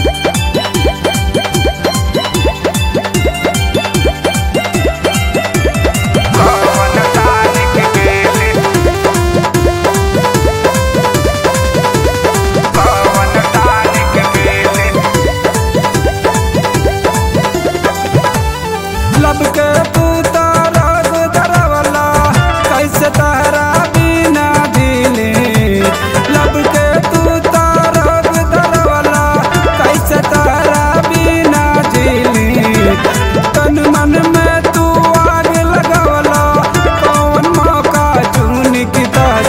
लब के तू तारग दरवला कैसे तारा बिना दिली। लब के तू तारग दरवला कैसे तारा बिना दिली। तन मन में तू आग लगवला कौन मौका चुन की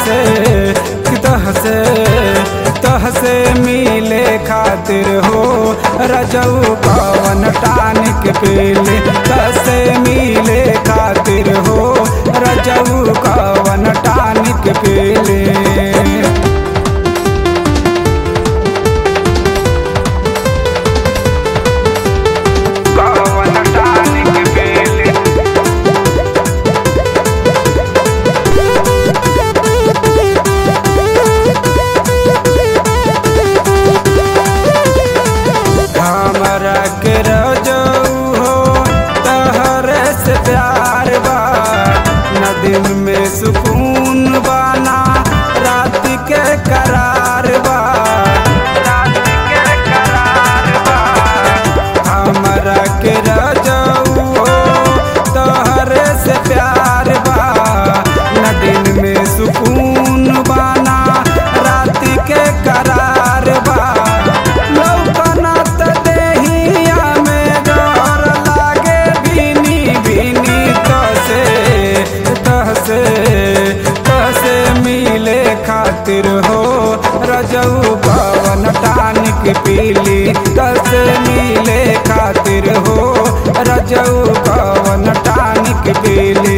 तह से मिले खातिर हो रजऊ कवन टानिक पीले। तसे मिले खातिर हो रजऊ कवन टानिक पीले। हमरा के रजऊ हो तहरे से प्यार बा। न दिन में सुकून बाना रात के करार बा। हमरा के रजऊ हो तहरे से प्यार बा। न दिन में सुकून बाना रात के करार बा। तसे मिले खातिर हो रजऊ कवन टानिक पीली। तसे मिले खातिर हो रजऊ कवन टानिक पीली।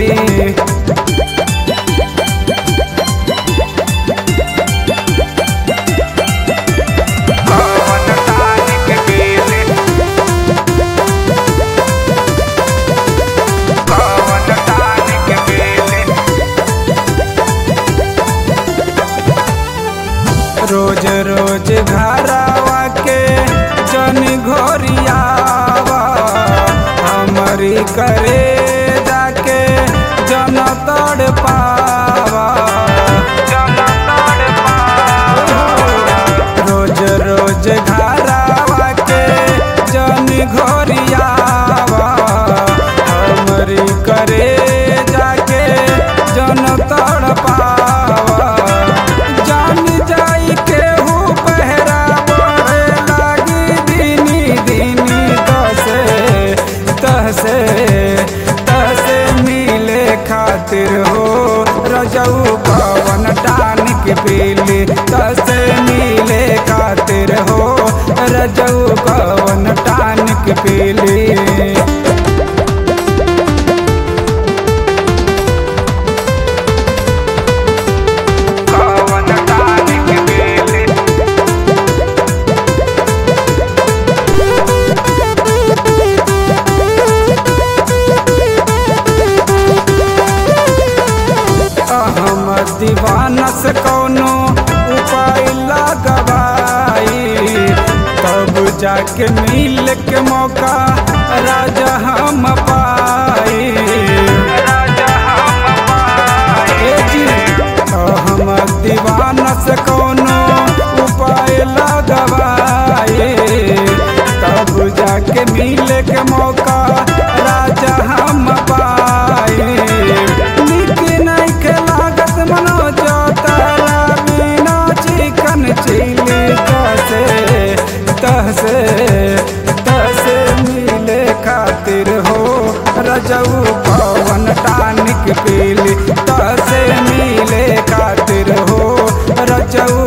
रोज रोज घरवा के जन घोरियावा। हमरी करे जाके जन तड़ पावा। रोज रोज घरवा के जन घोरियावा। हमरी करे जाके जन तड़ पावा। जान जाई केहू पहरा पड़े लागी दीनी दीनी। तसे मिले खातिर हो रजऊ कवन टानिक पीली। तसे मिले खातिर हो रजऊ कवन टानिक पीली। दीवाना से कौनो उपाय लगवाई तब जाके मिल के मौका राजा हम पाई। हम दीवाना से कौनो उपाय लगवाई तब जाके मिल के मौका राजा हम पाई। मनोज तारा बिना चिकन चिली। तसे मिले खातिर हो रजऊ कवन टानिक पीली। तसे मिले खातिर हो रजऊ